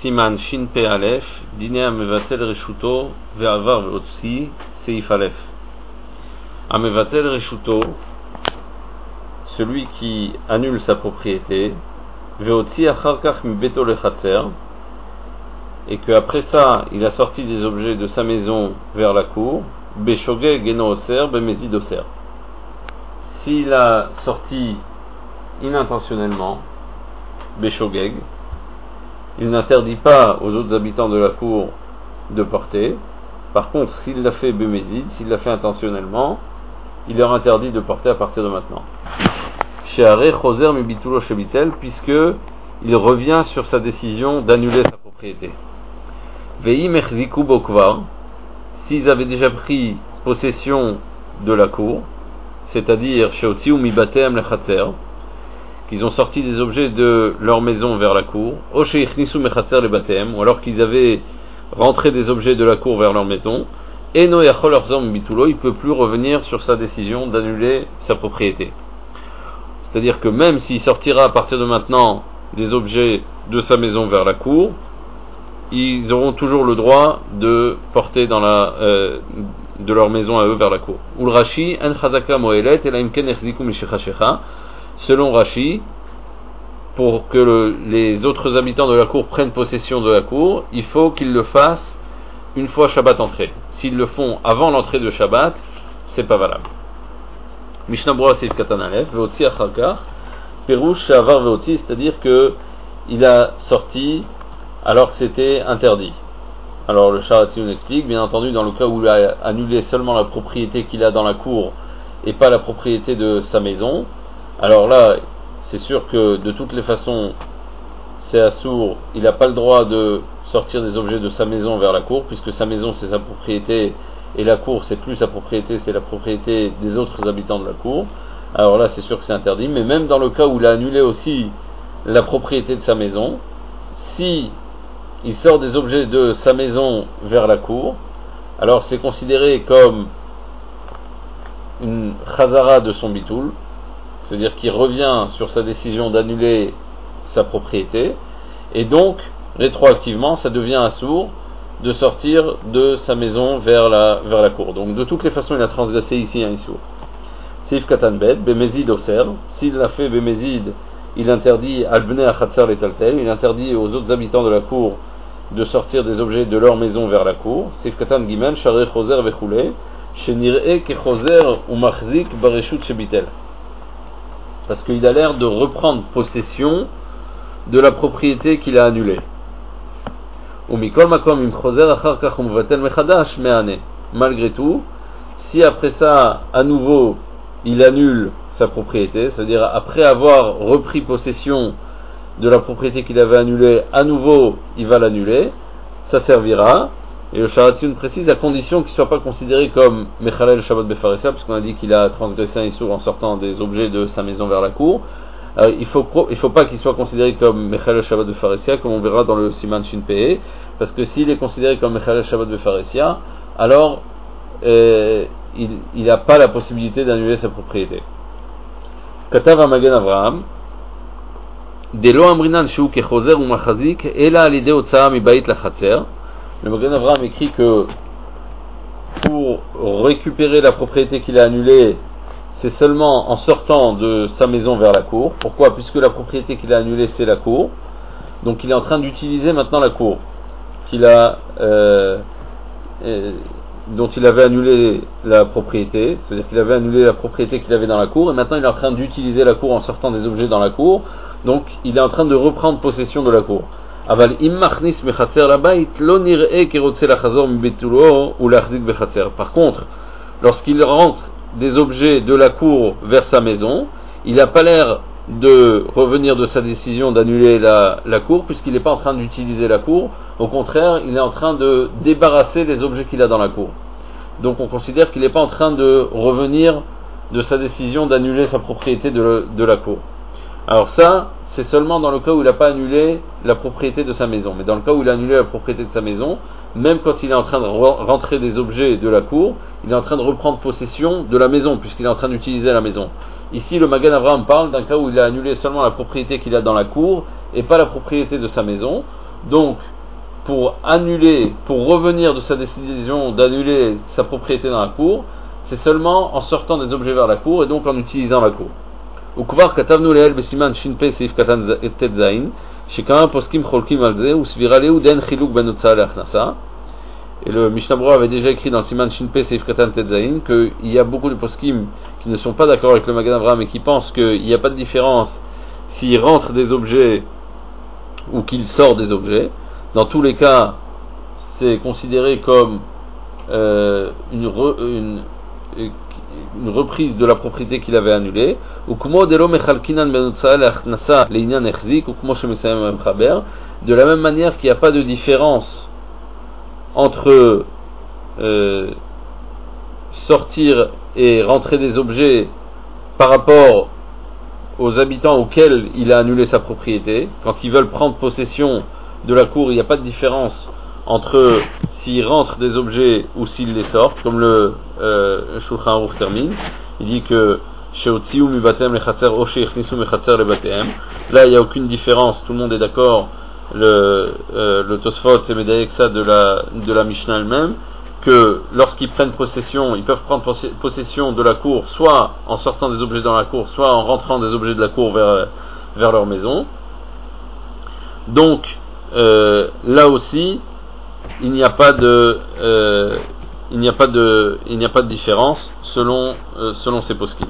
Siman Shin Pe Aleph, Dine Amevatel Reshuto, Ve'avar Ve'otsi, Seif Aleph. Amevatel Reshuto, celui qui annule sa propriété, Ve'otsi Acharkach Mi Beto Lechatzer, et qu'après ça, il a sorti des objets de sa maison vers la cour, Beshogeg Eno Oser, Bemezid Oser. S'il a sorti inintentionnellement, Beshogeg, il n'interdit pas aux autres habitants de la cour de porter. Par contre, s'il l'a fait Bemezid, s'il l'a fait intentionnellement, il leur interdit de porter à partir de maintenant. Sheare Choser Mibitulo Shebitel, puisque il revient sur sa décision d'annuler sa propriété. Vei Mechziku Bokvar, s'ils avaient déjà pris possession de la cour, c'est-à-dire Sheotziu Mibatem Lechatzer, qu'ils ont sorti des objets de leur maison vers la cour, ou alors qu'ils avaient rentré des objets de la cour vers leur maison, et no yachol arzom bitulo, il ne peut plus revenir sur sa décision d'annuler sa propriété. C'est-à-dire que même s'il sortira à partir de maintenant des objets de sa maison vers la cour, ils auront toujours le droit de porter de leur maison à eux vers la cour. Ul Rashi en chazaka moelet et la imken echziku mishechashecha. Selon Rashi, pour que les autres habitants de la cour prennent possession de la cour, il faut qu'ils le fassent une fois Shabbat entré. S'ils le font avant l'entrée de Shabbat, c'est pas valable. Mishnah Berurah Seif Katan Aleph, Veotzi Acharkach, Perush Shavar Veotzi, c'est-à-dire que il a sorti alors que c'était interdit. Alors le Sharatzion explique, bien entendu, dans le cas où il a annulé seulement la propriété qu'il a dans la cour et pas la propriété de sa maison, alors là, c'est sûr que de toutes les façons, c'est assourd, il n'a pas le droit de sortir des objets de sa maison vers la cour, puisque sa maison c'est sa propriété, et la cour c'est plus sa propriété, c'est la propriété des autres habitants de la cour. Alors là, c'est sûr que c'est interdit, mais même dans le cas où il a annulé aussi la propriété de sa maison, si il sort des objets de sa maison vers la cour, alors c'est considéré comme une chazara de son bitoul, c'est-à-dire qu'il revient sur sa décision d'annuler sa propriété, et donc, rétroactivement, ça devient assourd de sortir de sa maison vers la cour. Donc, de toutes les façons, il a transgressé ici un issour. Sif Katanbet, Bemezid Oser, s'il l'a fait Bemezid, il interdit Albne Achatzer Letaltel, il interdit aux autres habitants de la cour de sortir des objets de leur maison vers la cour. Sif Katan Gimen, Share Choser Vechule, Shenir'e Ke Choser ou Machzik Bareshut Shebitel. Parce qu'il a l'air de reprendre possession de la propriété qu'il a annulée. Malgré tout, si après ça, à nouveau, il annule sa propriété, c'est-à-dire après avoir repris possession de la propriété qu'il avait annulée, à nouveau, il va l'annuler, ça servira. Et le Sharatzion précise à condition qu'il ne soit pas considéré comme Mechalel Shabbat Befaresia, puisqu'on a dit qu'il a transgressé un issour en sortant des objets de sa maison vers la cour. Il faut pas qu'il soit considéré comme Mechalel Shabbat Befaresia, comme on verra dans le Siman Shin Pe, parce que s'il est considéré comme Mechalel Shabbat Befaresia, alors il n'a pas la possibilité d'annuler sa propriété. Katav Magen Avraham, Delo Amrinan Shu Kechozer ou Machazik, Ela Alide Otsa Mibayit Lachatzer. Le Magen Avraham écrit que pour récupérer la propriété qu'il a annulée, c'est seulement en sortant de sa maison vers la cour. Pourquoi ? Puisque la propriété qu'il a annulée, c'est la cour. Donc il est en train d'utiliser maintenant la cour dont il avait annulé la propriété. C'est-à-dire qu'il avait annulé la propriété qu'il avait dans la cour, et maintenant il est en train d'utiliser la cour en sortant des objets dans la cour. Donc il est en train de reprendre possession de la cour. Aval immachnis mechatzer labait lo nir'e kirotze lachazor mibetulo ou lachzik bechatzer. Par contre, lorsqu'il rentre des objets de la cour vers sa maison, il n'a pas l'air de revenir de sa décision d'annuler la cour, puisqu'il n'est pas en train d'utiliser la cour. Au contraire, il est en train de débarrasser les objets qu'il a dans la cour. Donc on considère qu'il n'est pas en train de revenir de sa décision d'annuler sa propriété de la cour. Alors ça, c'est seulement dans le cas où il n'a pas annulé la propriété de sa maison. Mais dans le cas où il a annulé la propriété de sa maison, même quand il est en train de rentrer des objets de la cour, il est en train de reprendre possession de la maison, puisqu'il est en train d'utiliser la maison. Ici, le Magen Avraham parle d'un cas où il a annulé seulement la propriété qu'il a dans la cour, et pas la propriété de sa maison. Donc, pour revenir de sa décision d'annuler sa propriété dans la cour, c'est seulement en sortant des objets vers la cour et donc en utilisant la cour. Ukvar katavnu leel besiman shin pe seif katan tet zain, shekama poskim cholkim al ze, usvira leu den chiluk ben utsa le'achnasa. Et le Mishnah Berurah avait déjà écrit dans le Siman Shin Pe Seif Katan Tet Zain qu'il y a beaucoup de poskim qui ne sont pas d'accord avec le Magen Avraham et qui pensent qu'il n'y a pas de différence s'il rentre des objets ou qu'il sort des objets. Dans tous les cas, c'est considéré comme une reprise de la propriété qu'il avait annulée. De la même manière qu'il n'y a pas de différence entre sortir et rentrer des objets par rapport aux habitants auxquels il a annulé sa propriété. Quand ils veulent prendre possession de la cour, il n'y a pas de différence entre s'ils rentrent des objets ou s'ils les sortent, comme le Shulchan Aruch termine. Il dit que Sheotziu mi batem lechatzer o sheichnisu mechatzer lebatem. Là, il n'y a aucune différence, tout le monde est d'accord. Le Tosfot c'est médaillé ça de la Mishnah elle-même, que lorsqu'ils prennent possession, ils peuvent prendre possession de la cour soit en sortant des objets dans la cour, soit en rentrant des objets de la cour vers leur maison. Donc là aussi il n'y a pas de différence selon ces poskim.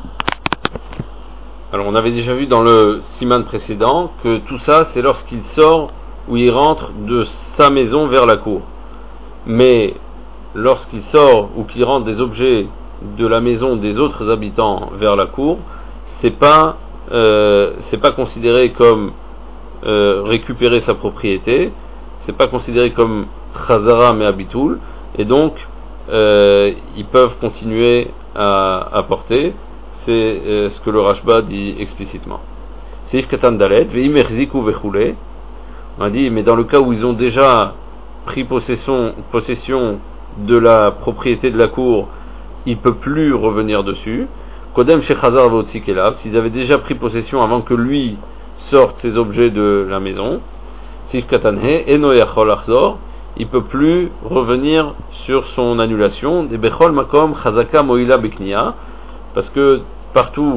Alors on avait déjà vu dans le siman précédent que tout ça c'est lorsqu'il sort ou il rentre de sa maison vers la cour. Mais lorsqu'il sort ou qu'il rentre des objets de la maison des autres habitants vers la cour, c'est pas considéré comme récupérer sa propriété, c'est pas considéré comme chazara mais habitul, et donc ils peuvent continuer à porter. C'est ce que le Rashba dit explicitement. Seif katan dalet, ve'im erziku vechule. On a dit, mais dans le cas où ils ont déjà pris possession de la propriété de la cour, il ne peut plus revenir dessus. Kodem shechazar v'otzik elav, s'ils avaient déjà pris possession avant que lui sorte ses objets de la maison, Seif katan he, eno yachol achzor, il ne peut plus revenir sur son annulation. De bechol makom chazaka moila bekniya, parce que partout,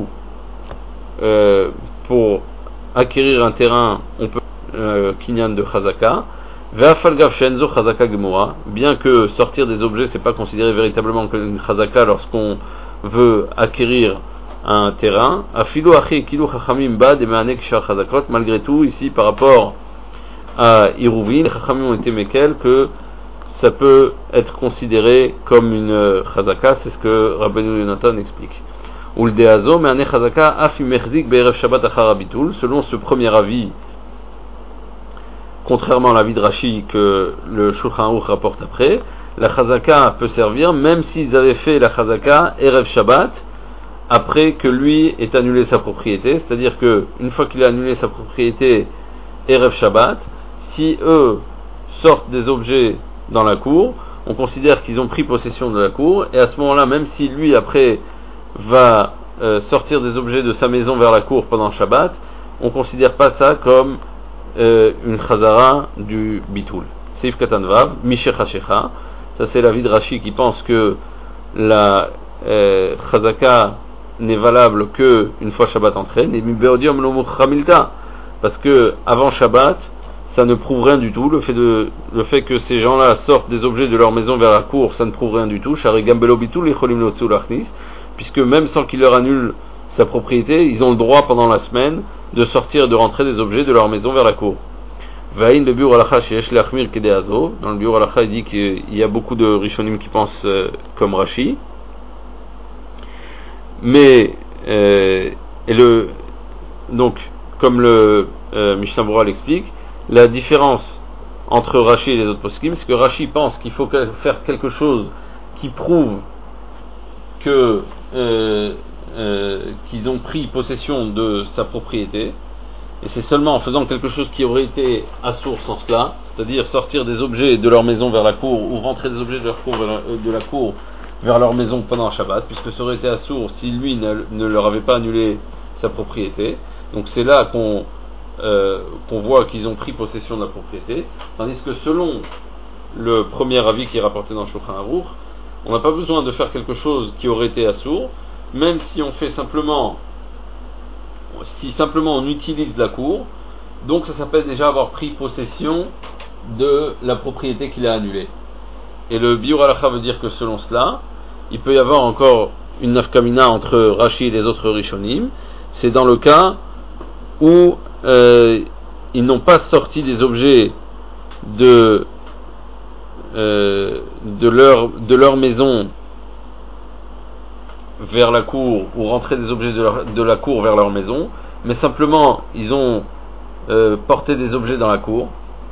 pour acquérir un terrain, on peut kinyan de chazaka. Ve'afalgav shenzo chazaka gemura, bien que sortir des objets c'est pas considéré véritablement comme une chazaka lorsqu'on veut acquérir un terrain. Afilu achi kilu chachamim ba de me'anek shar chazakot, malgré tout ici par rapport à Iruvin, les chachamim ont été mekel que ça peut être considéré comme une chazaka, c'est ce que Rabbeinu Yonatan explique. Uldeazo, mais un chazaka afi merzik be'erev Shabbat achar habitul, selon ce premier avis, contrairement à l'avis de Rashi que le Shulchan Aruch rapporte après, la chazaka peut servir même s'ils avaient fait la chazaka erev Shabbat après que lui ait annulé sa propriété, c'est-à-dire que une fois qu'il a annulé sa propriété erev Shabbat, si eux sortent des objets dans la cour, on considère qu'ils ont pris possession de la cour, et à ce moment-là, même si lui après va sortir des objets de sa maison vers la cour pendant Shabbat, on ne considère pas ça comme une chazara du bitul. Seif katan vav, mishecha shecha, ça c'est l'avis de Rashi qui pense que la chazaka n'est valable que une fois Shabbat entré, et mibeodium lo muchamilta, parce que avant Shabbat, ça ne prouve rien du tout. Le fait que ces gens-là sortent des objets de leur maison vers la cour, ça ne prouve rien du tout. Puisque même sans qu'il leur annule sa propriété, ils ont le droit pendant la semaine de sortir et de rentrer des objets de leur maison vers la cour. Dans le Biur Halacha, il dit qu'il y a beaucoup de Rishonim qui pensent comme Rashi. Mais, donc, comme le Mishnah Berurah l'explique, la différence entre Rashi et les autres poskim, c'est que Rashi pense qu'il faut faire quelque chose qui prouve que qu'ils ont pris possession de sa propriété, et c'est seulement en faisant quelque chose qui aurait été assour sans cela, c'est-à-dire sortir des objets de leur maison vers la cour ou rentrer des objets de la cour vers leur maison pendant Shabbat, puisque ça aurait été assour si lui ne leur avait pas annulé sa propriété. Donc c'est là qu'on qu'on voit qu'ils ont pris possession de la propriété, tandis que selon le premier avis qui est rapporté dans Shulchan Aruch, on n'a pas besoin de faire quelque chose qui aurait été assourd, même si on fait simplement, si simplement on utilise la cour, donc ça s'appelle déjà avoir pris possession de la propriété qu'il a annulée. Et le Biur Halacha veut dire que selon cela, il peut y avoir encore une nafkamina entre Rashi et les autres Rishonim. C'est dans le cas où ils n'ont pas sorti des objets de leur maison vers la cour, ou rentré des objets de la cour vers leur maison, mais simplement ils ont porté des objets dans la cour.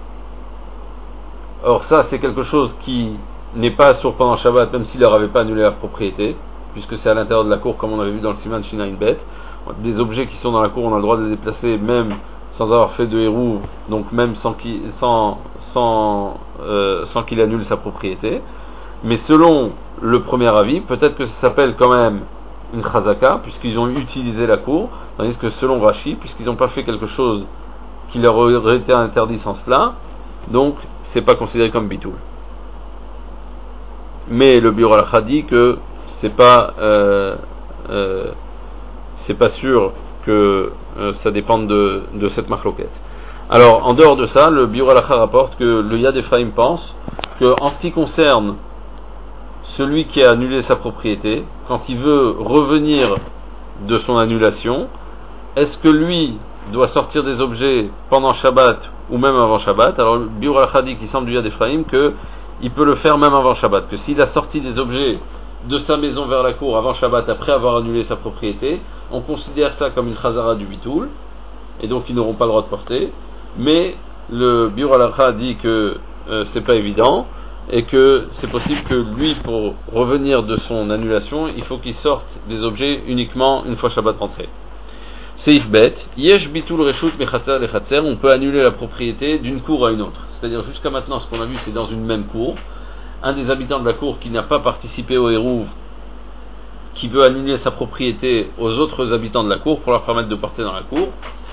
Or ça c'est quelque chose qui n'est pas assourd pendant Shabbat, même s'ils leur avaient pas annulé la propriété, puisque c'est à l'intérieur de la cour, comme on avait vu dans le Siman Shinaïn Bet. Des objets qui sont dans la cour, on a le droit de les déplacer même sans avoir fait de hérouv, donc même sans qu'il annule sa propriété. Mais selon le premier avis, peut-être que ça s'appelle quand même une chazaka, puisqu'ils ont utilisé la cour, tandis que selon Rashi, puisqu'ils n'ont pas fait quelque chose qui leur aurait été interdit sans cela, donc c'est pas considéré comme bitoul. Mais le Biur Halacha dit que c'est pas sûr que ça dépende de cette machloket. Alors, en dehors de ça, le Biur Halacha rapporte que le Yad Ephraim pense que, en ce qui concerne celui qui a annulé sa propriété, quand il veut revenir de son annulation, est-ce que lui doit sortir des objets pendant Shabbat ou même avant Shabbat? Alors, le Biur Halacha dit qu'il semble du Yad Ephraim que il peut le faire même avant Shabbat, que s'il a sorti des objets de sa maison vers la cour avant Shabbat, après avoir annulé sa propriété, on considère ça comme une chazara du bitoul, et donc ils n'auront pas le droit de porter. Mais le Biur Halacha dit que c'est pas évident, et que c'est possible que lui, pour revenir de son annulation, il faut qu'il sorte des objets uniquement une fois Shabbat rentré. Seif bet, yesh bitul reshut mechatzer lechatzer, on peut annuler la propriété d'une cour à une autre. C'est-à-dire jusqu'à maintenant, ce qu'on a vu, c'est dans une même cour. Un des habitants de la cour qui n'a pas participé au hérouv, qui veut annuler sa propriété aux autres habitants de la cour pour leur permettre de porter dans la cour.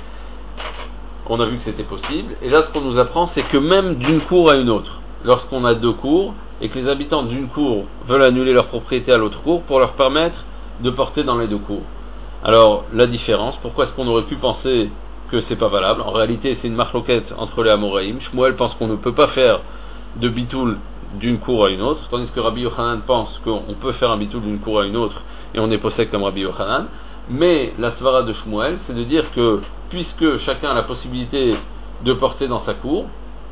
On a vu que c'était possible. Et là, ce qu'on nous apprend, c'est que même d'une cour à une autre, lorsqu'on a deux cours, et que les habitants d'une cour veulent annuler leur propriété à l'autre cour pour leur permettre de porter dans les deux cours. Alors, la différence, pourquoi est-ce qu'on aurait pu penser que c'est pas valable? En réalité, c'est une marloquette entre les Amoraïm. Shmuel pense qu'on ne peut pas faire de bitoul d'une cour à une autre, tandis que Rabbi Yochanan pense qu'on peut faire un bitoul d'une cour à une autre, et on est possède comme Rabbi Yochanan. Mais la svara de Shmuel, c'est de dire que, puisque chacun a la possibilité de porter dans sa cour,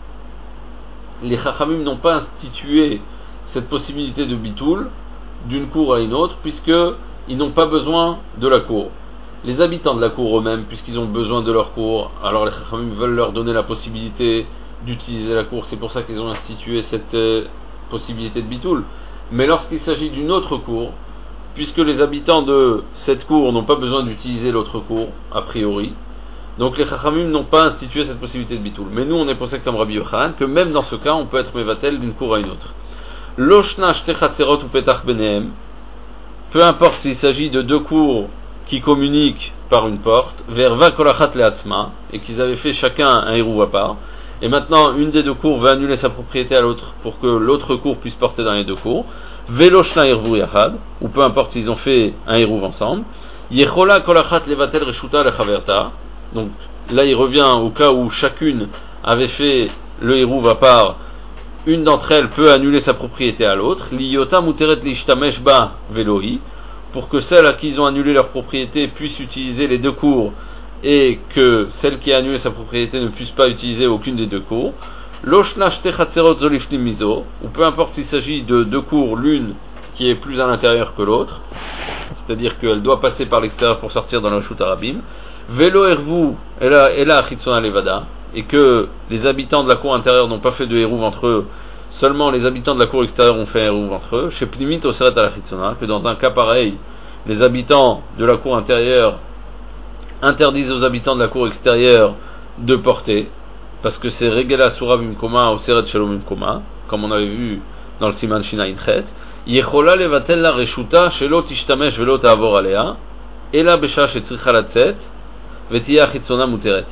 les Chachamim n'ont pas institué cette possibilité de bitoul d'une cour à une autre, puisqu'ils n'ont pas besoin de la cour. Les habitants de la cour eux-mêmes, puisqu'ils ont besoin de leur cour, alors les Chachamim veulent leur donner la possibilité d'utiliser la cour, c'est pour ça qu'ils ont institué cette possibilité de bitoul. Mais lorsqu'il s'agit d'une autre cour, puisque les habitants de cette cour n'ont pas besoin d'utiliser l'autre cour, a priori, donc les Chachamim n'ont pas institué cette possibilité de bitoul. Mais nous, on est pensé comme Rabbi Yochanan, que même dans ce cas, on peut être mevatel d'une cour à une autre. Loshna shtechatserot ou petach benehem, peu importe s'il s'agit de deux cours qui communiquent par une porte, vers vakolachat leatzma, et qu'ils avaient fait chacun un hérouv à part, et maintenant une des deux cours va annuler sa propriété à l'autre pour que l'autre cour puisse porter dans les deux cours, veloshna irvu yachad, ou peu importe s'ils ont fait un hérouv ensemble, yechola kolachat levatel reshuta lechaverta, donc là il revient au cas où chacune avait fait le hérouv à part, une d'entre elles peut annuler sa propriété à l'autre, liyota muteret lishtamesh ba velohi, pour que celles à qui ils ont annulé leur propriété puissent utiliser les deux cours, et que celle qui a annulé sa propriété ne puisse pas utiliser aucune des deux cours. Loshna shtechatserot zolifnim mizo, ou peu importe s'il s'agit de deux cours, l'une qui est plus à l'intérieur que l'autre, c'est-à-dire qu'elle doit passer par l'extérieur pour sortir dans le Reshut Harabim. Velo ervu ela achitzona levada, et que les habitants de la cour intérieure n'ont pas fait de hérouv entre eux, seulement les habitants de la cour extérieure ont fait un hérouv entre eux. Chez Pnimit oseret al achitzona, que dans un cas pareil, les habitants de la cour intérieure interdisent aux habitants de la cour extérieure de porter, parce que c'est regela sura bimkoma oseret shalom bimkoma, comme on avait vu dans le Siman Shinaïn Chet. Yechola levatel la reshuta shelo tishtamesh velo ta'avor alea ela besha shetzricha latzet vetiya chitzona muteret.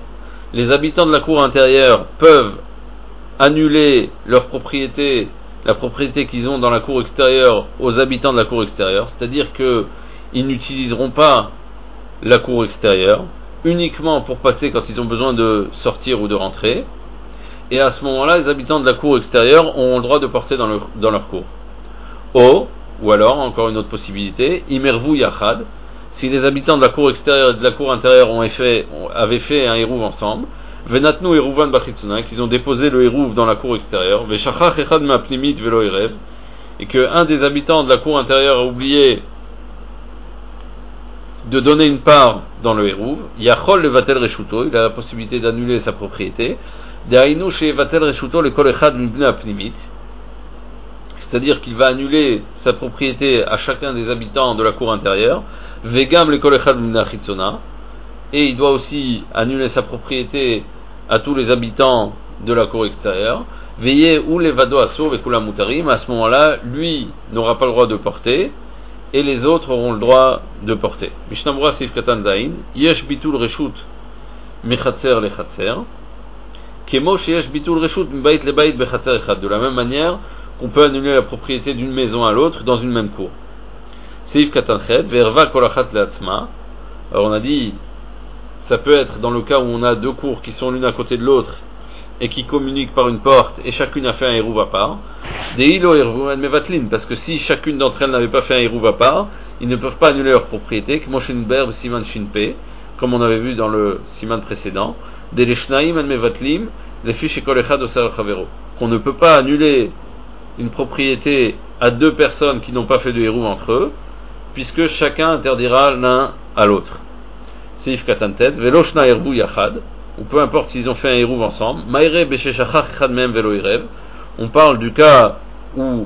les habitants de la cour intérieure peuvent annuler leur propriété, la propriété qu'ils ont dans la cour extérieure aux habitants de la cour extérieure, c'est-à-dire qu'ils n'utiliseront pas la cour extérieure uniquement pour passer quand ils ont besoin de sortir ou de rentrer, et à ce moment-là, les habitants de la cour extérieure auront le droit de porter dans leur cour. Ou alors, encore une autre possibilité, Imervu Yachad, si les habitants de la cour extérieure et de la cour intérieure avaient fait un hérouv ensemble, Venatnu Hérouvan Bachitsuna, qu'ils ont déposé le hérouv dans la cour extérieure, Veshachach Echad Mapnimit Velo Erev, et qu'un des habitants de la cour intérieure a oublié de donner une part dans le hérouv, Yachol Levatel Reshuto, il a la possibilité d'annuler sa propriété, Dehainu Shevatel Reshuto le Kol Echad Mibne Apnimit, c'est-à-dire qu'il va annuler sa propriété à chacun des habitants de la cour intérieure, Vegam le Kol Echad Mibne Achitzona, et il doit aussi annuler sa propriété à tous les habitants de la cour extérieure, Veillez ou les vado assour et kula mutarim, à ce moment-là, lui n'aura pas le droit de porter, et les autres auront le droit de porter. Mishnah Sif Katan Zain, Yesh bitul reshut mechatzer lechatzer, Kemo sheyesh bitul reshut mbayit lebayit bechatzer echad, de la même manière qu'on peut annuler la propriété d'une maison à l'autre dans une même cour. Sif Katan Chet, Verva kolachat leatzma, alors on a dit, ça peut être dans le cas où on a deux cours qui sont l'une à côté de l'autre et qui communiquent par une porte et chacune a fait un hérouv à part. Des ilo hérouv mevatlin, parce que si chacune d'entre elles n'avait pas fait un hérouv à part, ils ne peuvent pas annuler leur propriété, siman shinpe, comme on avait vu dans le siman précédent. Des leshnaim mevatlim, les fiches kol echad osar chavero, qu'on ne peut pas annuler une propriété à deux personnes qui n'ont pas fait de hérouv entre eux, puisque chacun interdira l'un à l'autre. Seif katantet, velo shna herbu yachad, ou peu importe s'ils ont fait un hérouv ensemble, maire besheshachach echad mem velo irev, on parle du cas où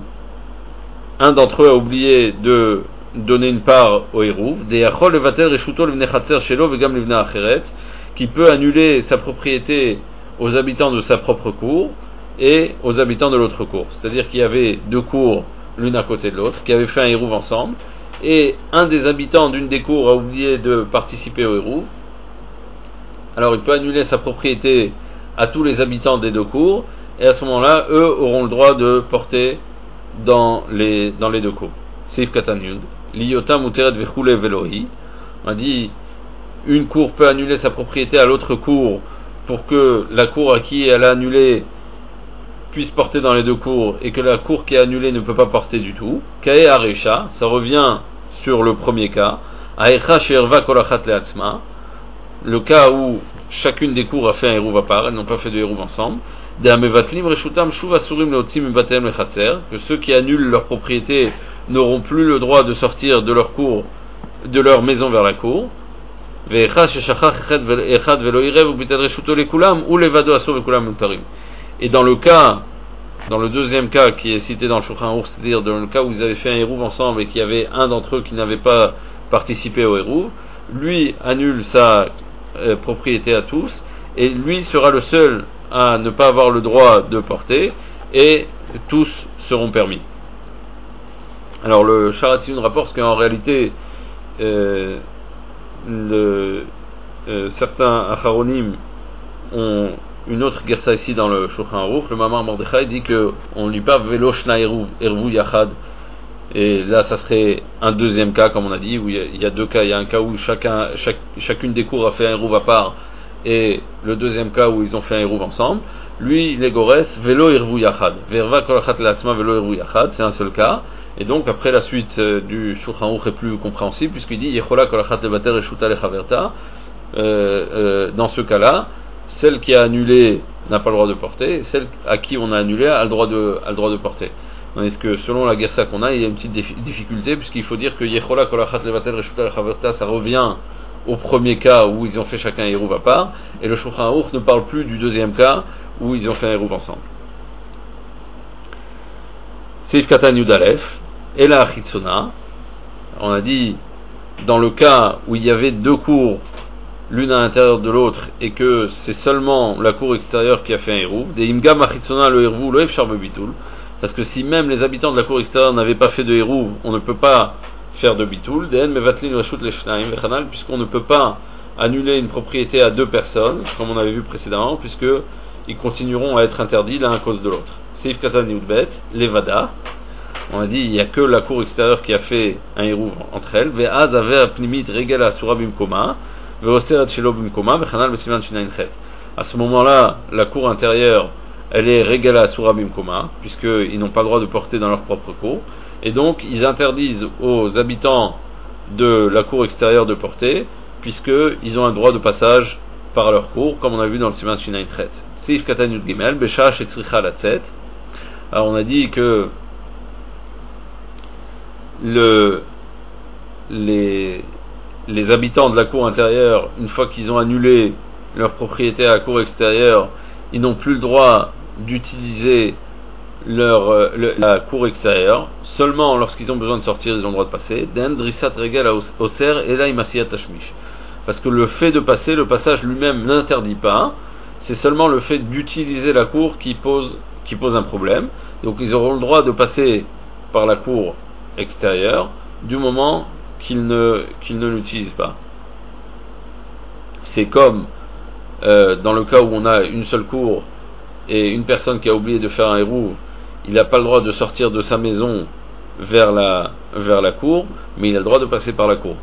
un d'entre eux a oublié de donner une part au hérouv, de yachol levatel reshuto levne chatzer shelo vegam levne acheret, qui peut annuler sa propriété aux habitants de sa propre cour et aux habitants de l'autre cour. C'est-à-dire qu'il y avait deux cours l'une à côté de l'autre, qui avaient fait un hérouv ensemble, et un des habitants d'une des cours a oublié de participer au hérouv, alors il peut annuler sa propriété à tous les habitants des deux cours, et à ce moment-là, eux auront le droit de porter dans les deux cours. Seif Katanyud, Liyota Muteret Vechule Velohi, on a dit, une cour peut annuler sa propriété à l'autre cour pour que la cour à qui elle a annulé puisse porter dans les deux cours et que la cour qui est annulée ne peut pas porter du tout. Kae Aresha, ça revient sur le premier cas. Aecha Sherva Kolachat Leatzma, le cas où chacune des cours a fait un hérouv à part, elles n'ont pas fait de hérouv ensemble. Deamevatlim Reshutam Shuv Asurim Leotzim Batem Lechatzer, que ceux qui annulent leur propriété n'auront plus le droit de sortir de leur cour, de leur maison vers la cour. Ve'echa Sheshachach Echad Velo Irev Ubitet Reshuto Lekulam ou Levado Asur Vekulam Mutarim. Et dans le deuxième cas qui est cité dans le Shulchan Aruch, c'est-à-dire dans le cas où ils avaient fait un hérouv ensemble et qu'il y avait un d'entre eux qui n'avait pas participé au hérouv, lui annule sa propriété à tous, et lui sera le seul à ne pas avoir le droit de porter, et tous seront permis. Alors le Sharatziyun rapporte qu'en réalité, certains Acharonim ont une autre gersa ici dans le Shulchan Aruch. Le Mamar Mordechai dit que on ne lit pas Velo Shna Hervu Yachad, et là ça serait un deuxième cas comme on a dit, où il y a deux cas. Il y a un cas où chacune des cours a fait un hérouv à part, et le deuxième cas où ils ont fait un hérouv ensemble. Lui les Gores Velo Hervu Yachad, Verva Kolachat Leatzma Velo Hervu Yachad, c'est un seul cas. Et donc après la suite du Shulchan Aruch est plus compréhensible, puisqu'il dit Yechola Kolachat Levater Reshuta Lechaverta, dans ce cas-là celle qui a annulé n'a pas le droit de porter, et celle à qui on a annulé a le droit de porter. Tandis que selon la gersa qu'on a, il y a une petite difficulté, puisqu'il faut dire que Yechola Kolachat Levatel Reshuta Lechaverta, ça revient au premier cas où ils ont fait chacun un hérouv à part, et le Shulchan Aruch ne parle plus du deuxième cas où ils ont fait un hérouv ensemble. Seif Katan Yud Aleph, et la Achitzona, on a dit, dans le cas où il y avait deux cours l'une à l'intérieur de l'autre, et que c'est seulement la cour extérieure qui a fait un hérouv, des imgam achitzona le hérouv lo efshar bebitul, parce que si même les habitants de la cour extérieure n'avaient pas fait de hérouv, on ne peut pas faire de bitul, des en mevatlin reshut leshnaim vechanal, puisqu'on ne peut pas annuler une propriété à deux personnes, comme on avait vu précédemment, puisque ils continueront à être interdits l'un à cause de l'autre. Seif Katan Yudbet, Levada, on a dit il n'y a que la cour extérieure qui a fait un hérouv entre elles. Ve'az aver pnimit regel asura bimkoma, ve'oseret shelo bimkoma, ve'chanal besiman shinayin chet. À ce moment-là, la cour intérieure, elle est regel asura bimkoma, puisqu'ils n'ont pas le droit de porter dans leur propre cour, et donc ils interdisent aux habitants de la cour extérieure de porter, puisqu'ils ont un droit de passage par leur cour, comme on a vu dans le siman shinayin chet. Seif Katan Yud Gimel, Besha shetzricha latzet. Alors on a dit que les habitants de la cour intérieure, une fois qu'ils ont annulé leur propriété à la cour extérieure, ils n'ont plus le droit d'utiliser la cour extérieure. Seulement lorsqu'ils ont besoin de sortir, ils ont le droit de passer. Parce que le fait de passer, le passage lui-même n'interdit pas. C'est seulement le fait d'utiliser la cour qui pose un problème. Donc ils auront le droit de passer par la cour extérieure du moment qu'ils ne l'utilisent pas. C'est comme dans le cas où on a une seule cour et une personne qui a oublié de faire un hérouv, il n'a pas le droit de sortir de sa maison vers la cour, mais il a le droit de passer par la cour.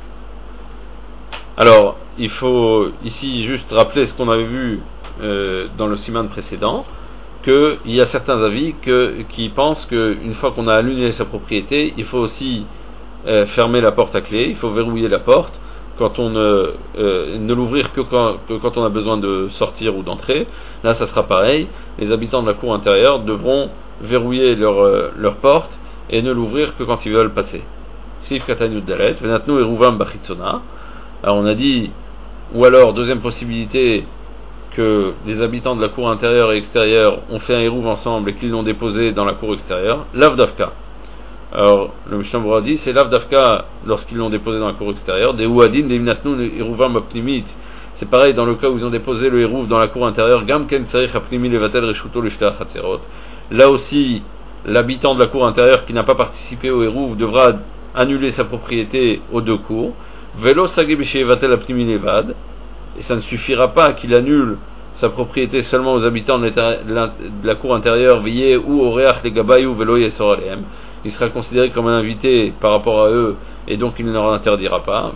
Alors, il faut ici juste rappeler ce qu'on avait vu dans le siman précédent, qu'il y a certains avis qui pensent qu'une fois qu'on a annulé sa propriété, il faut aussi fermer la porte à clé, il faut verrouiller la porte, quand on ne l'ouvrir que quand on a besoin de sortir ou d'entrer. Là, ça sera pareil, les habitants de la cour intérieure devront verrouiller leur porte et ne l'ouvrir que quand ils veulent passer. Sif Katanyud Dalet, Venatnu Eruvam Bachitsona. Alors on a dit, ou alors, deuxième possibilité, que les habitants de la cour intérieure et extérieure ont fait un hérouv ensemble et qu'ils l'ont déposé dans la cour extérieure, l'avdavka. Alors, le Mishnah Berurah dit, c'est l'avdavka lorsqu'ils l'ont déposé dans la cour extérieure, des ouadin, des imnatnu, hérouvam apnimit. C'est pareil dans le cas où ils ont déposé le hérouv dans la cour intérieure, gam ken tsarich apnimi levatel reshuto l'ishta chatzerot. Là aussi, l'habitant de la cour intérieure qui n'a pas participé au hérouv devra annuler sa propriété aux deux cours. Velo sagi b'shevatel apnimi levad. Et ça ne suffira pas qu'il annule sa propriété seulement aux habitants de la cour intérieure, veillez ou au reach les gabayou velo yesor alehem. Il sera considéré comme un invité par rapport à eux, et donc il ne leur interdira pas.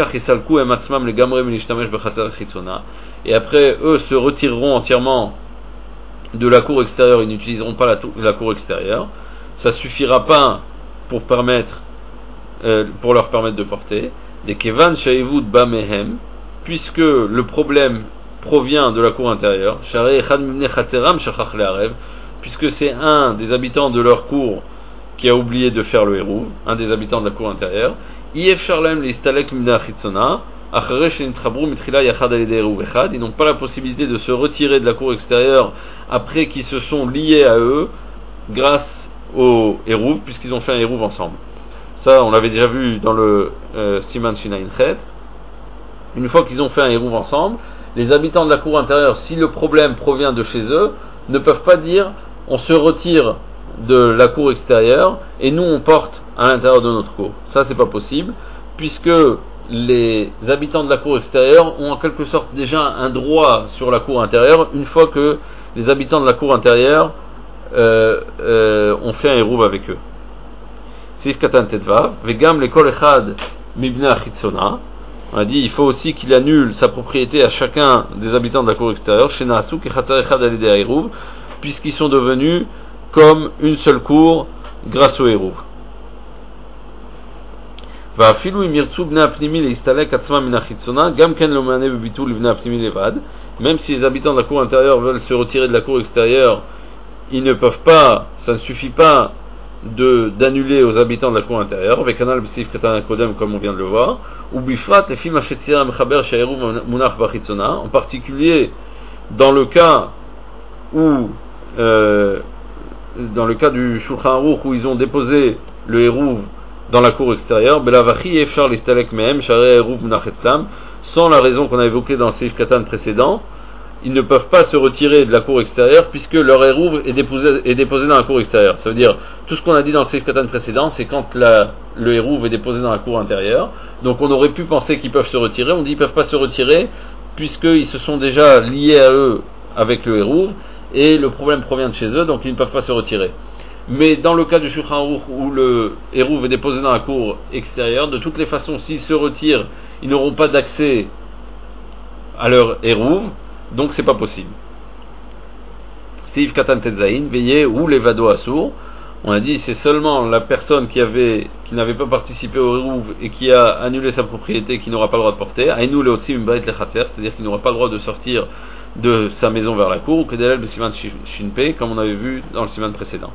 Et après, eux se retireront entièrement de la cour extérieure, ils n'utiliseront pas la cour extérieure. Ça suffira pas pour leur permettre de porter. Des kevan shaivud bamehem, puisque le problème provient de la cour intérieure, puisque c'est un des habitants de leur cour qui a oublié de faire le hérouv, un des habitants de la cour intérieure, ils n'ont pas la possibilité de se retirer de la cour extérieure après qu'ils se sont liés à eux grâce au hérouv, puisqu'ils ont fait un hérouv ensemble. Ça, on l'avait déjà vu dans le Siman Shinayin Chet. Une fois qu'ils ont fait un hérouv ensemble, les habitants de la cour intérieure, si le problème provient de chez eux, ne peuvent pas dire on se retire de la cour extérieure et nous on porte à l'intérieur de notre cour. Ça, c'est pas possible, puisque les habitants de la cour extérieure ont en quelque sorte déjà un droit sur la cour intérieure une fois que les habitants de la cour intérieure ont fait un hérouv avec eux. Sif Katan Tetvav, Vegam le Kol Echad Mibna Achitzona. On a dit il faut aussi qu'il annule sa propriété à chacun des habitants de la cour extérieure, puisqu'ils sont devenus comme une seule cour grâce au hérouv. Même si les habitants de la cour intérieure veulent se retirer de la cour extérieure, ils ne peuvent pas, ça ne suffit pas d'annuler aux habitants de la cour intérieure, avec un albisif comme on vient de le voir, ou bifrat et film en particulier dans le cas où dans le cas du Shulchan Aruch où ils ont déposé le hérouv dans la cour extérieure, belavachi efshar listalek mehem share hérouv munach etzlam, sans la raison qu'on a évoquée dans le Seif Katan précédent, ils ne peuvent pas se retirer de la cour extérieure puisque leur érouv est déposé dans la cour extérieure. Ça veut dire, tout ce qu'on a dit dans le Seif Katan précédent, c'est quand le érouv est déposé dans la cour intérieure. Donc on aurait pu penser qu'ils peuvent se retirer, on dit qu'ils ne peuvent pas se retirer puisqu'ils se sont déjà liés à eux avec le érouv, et le problème provient de chez eux, donc ils ne peuvent pas se retirer. Mais dans le cas du Shulchan Aruch où le érouv est déposé dans la cour extérieure, de toutes les façons, s'ils se retirent, ils n'auront pas d'accès à leur érouv, donc c'est pas possible. Seif Katan Tetzaïn, veillez ou les vado assour. On a dit c'est seulement la personne qui n'avait pas participé au érouv et qui a annulé sa propriété qui n'aura pas le droit de porter. Aïnou le otsim bait lechatzer, c'est-à-dire qu'il n'aura pas le droit de sortir de sa maison vers la cour, ou que d'elle le siman shinpe, comme on avait vu dans le siman précédent.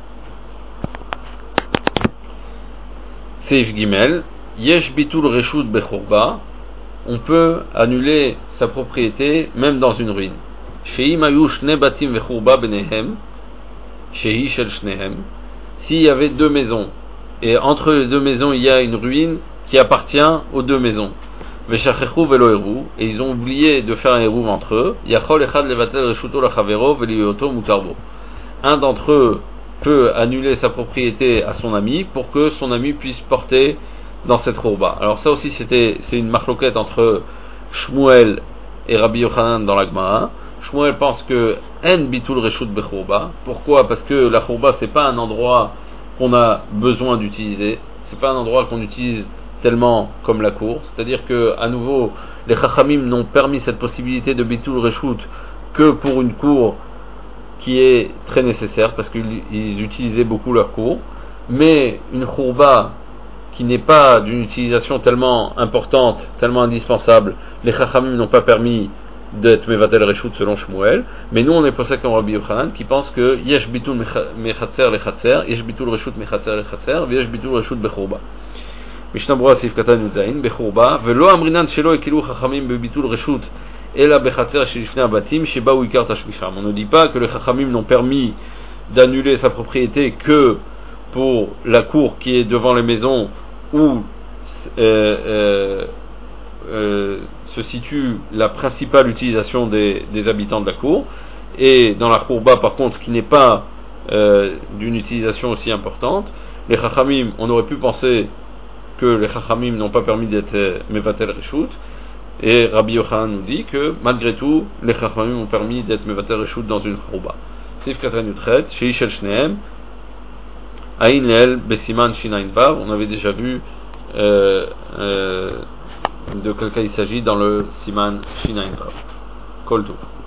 Seif Gimel, yesh bitul reshut bechurba, on peut annuler sa propriété même dans une ruine. Shehi mayush ne batim vechurba benehem, shehi shel shnehem, s'il y avait deux maisons, et entre les deux maisons il y a une ruine qui appartient aux deux maisons. Veshachechu velo eru, et ils ont oublié de faire un érouv entre eux. Yachol echad levatel reshuto lachavero velioto mutarbo. Un d'entre eux peut annuler sa propriété à son ami pour que son ami puisse porter dans cette khourba. Alors ça aussi c'est une marloquette entre Shmuel et Rabbi Yochanan dans la Gemara. Shmuel pense que en bitul reshut bechourba. Pourquoi? Parce que la khourba c'est pas un endroit qu'on a besoin d'utiliser. C'est pas un endroit qu'on utilise tellement comme la cour. C'est-à-dire que à nouveau les Chachamim n'ont permis cette possibilité de bitul reshut que pour une cour qui est très nécessaire parce qu'ils utilisaient beaucoup leur cour, mais une khourba qui n'est pas d'une utilisation tellement importante, tellement indispensable, les Chachamim n'ont pas permis d'être mevatel reshut selon Shmuel, mais nous on est pour ça comme Rabbi Yochanan qui pense que yesh bitul mechatzer lechatzer, yesh bitul reshut mechatzer lechatzer, yesh bitul reshut bechurba. Mishnah Berurah Seif Katan Yudzayin bechurba, velo amrinan shelo ekilu Chachamim bebitul reshut ela bechatzer shelifnei abatim sheba u ikar tashmisham. On ne dit pas que les Chachamim n'ont permis d'annuler sa propriété que pour la cour qui est devant les maisons où se situe la principale utilisation des habitants de la cour, et dans la khourba par contre qui n'est pas d'une utilisation aussi importante, les Chachamim, on aurait pu penser que les Chachamim n'ont pas permis d'être mevatel reshut, et Rabbi Yochanan nous dit que malgré tout les Chachamim ont permis d'être mevatel reshut dans une khourba. Seif Katan Yutret, Shei Shel Shnehem, Aïn Leel Besiman Shinain Vav, on avait déjà vu de quel cas il s'agit dans le Siman Shinain Vav. Kol Tov.